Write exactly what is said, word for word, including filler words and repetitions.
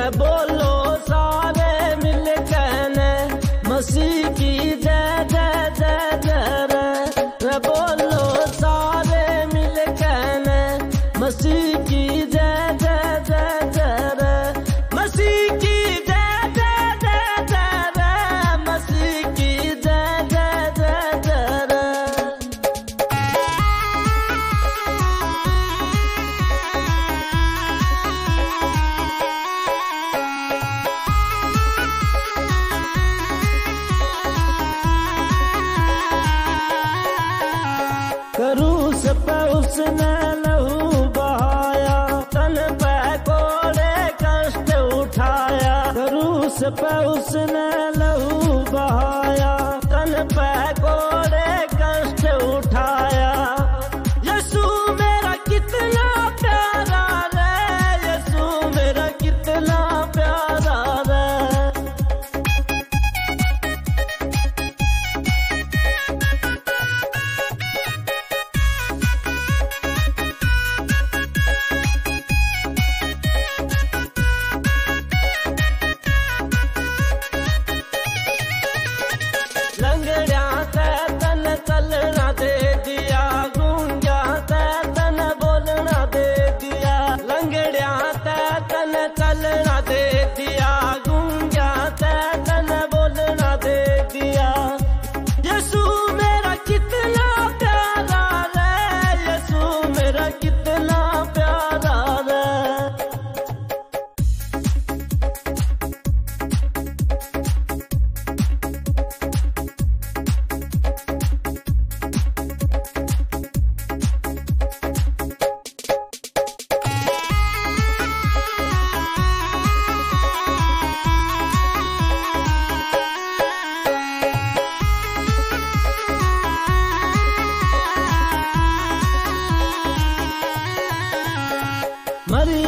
रे बोलो सारे मिल कहने मसीह की जय जय जय जय रे रे बोलो सारे मिल कहने मसीह की जय जय जय जय रे मसीह की जय जय जय जय रे मसीह की जय जय जय जय रे। क्रूस पे उसने लहू बहाया तन पे कोड़े कष्ट उठाया क्रूस पे उसने लहू बहाया तन पे कोड़े कष्ट उठाया यीशु मेरा कितना प्यारा रे यीशु मेरा कितना प्यारा रे। लंगड़ा ते तन चलना दे दिया गूंगा ते तन बोलना दे दिया लंगड़ा ते तन चलना दे दिया गूंगा ते तन बोलना दे दिया यीशु मेरा कितना प्यारा रे यीशु मेरा कितना प्यारा रे। मरी